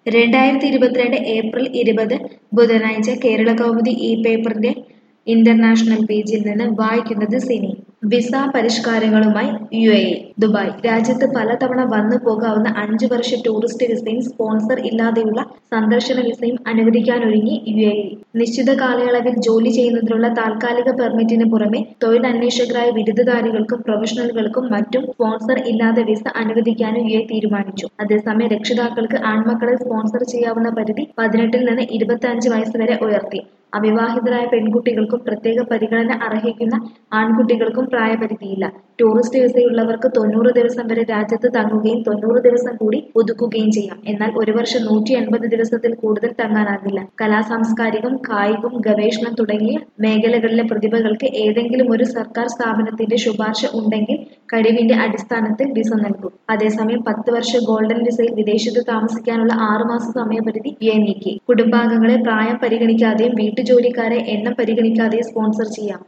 2022 April 20 ബുധനാഴ്ച കേരളകൗമുദി ഈ പേപ്പറിന്റെ ഇന്റർനാഷണൽ പേജിൽ നിന്ന് വായിക്കുന്നത് സിനി. വിസ പരിഷ്കാരങ്ങളുമായി UAE. ദുബായ്. രാജ്യത്ത് പലതവണ വന്നു പോകാവുന്ന 5 വർഷ ടൂറിസ്റ്റ് വിസയും സ്പോൺസർ ഇല്ലാതെയുള്ള സന്ദർശന വിസയും അനുവദിക്കാനൊരുങ്ങി UAE. നിശ്ചിത കാലയളവിൽ ജോലി ചെയ്യുന്നതിനുള്ള താൽക്കാലിക പെർമിറ്റിന് പുറമെ തൊഴിലന്വേഷകരായ ബിരുദധാരികൾക്കും പ്രൊഫഷണലുകൾക്കും മറ്റും സ്പോൺസർ ഇല്ലാതെ വിസ അനുവദിക്കാനും UAE തീരുമാനിച്ചു. അതേസമയം രക്ഷിതാക്കൾക്ക് ആൺമക്കളെ സ്പോൺസർ ചെയ്യാവുന്ന പരിധി 18 നിന്ന് 25 വയസ്സ് വരെ ഉയർത്തി. അവിവാഹിതരായ പെൺകുട്ടികൾക്കും പ്രത്യേക പരിഗണന അർഹിക്കുന്ന ആൺകുട്ടികൾക്കും പ്രായപരിധിയില്ല. ടൂറിസ്റ്റ് വിസയുള്ളവർക്ക് 90 ദിവസം വരെ രാജ്യത്ത് തങ്ങുകയും 90 ദിവസം കൂടി പുതുക്കുകയും ചെയ്യാം. എന്നാൽ ഒരു വർഷം 180 ദിവസത്തിൽ കൂടുതൽ തങ്ങാനാകില്ല. സാംസ്കാരികം, കായികം, ഗവേഷണം തുടങ്ങിയ മേഖലകളിലെ പ്രതിഭകൾക്ക് ഏതെങ്കിലും ഒരു സർക്കാർ സ്ഥാപനത്തിന്റെ ശുപാർശ ഉണ്ടെങ്കിൽ കഴിവിന്റെ അടിസ്ഥാനത്തിൽ വിസ നൽകും. അതേസമയം 10 വർഷ ഗോൾഡൻ വിസയിൽ വിദേശത്ത് താമസിക്കാനുള്ള 6 മാസ സമയപരിധി UAE നീക്കി. കുടുംബാംഗങ്ങളെ പ്രായം പരിഗണിക്കാതെയും വീട്ടുജോലിക്കാരെ എണ്ണം പരിഗണിക്കാതെയും സ്പോൺസർ ചെയ്യാം.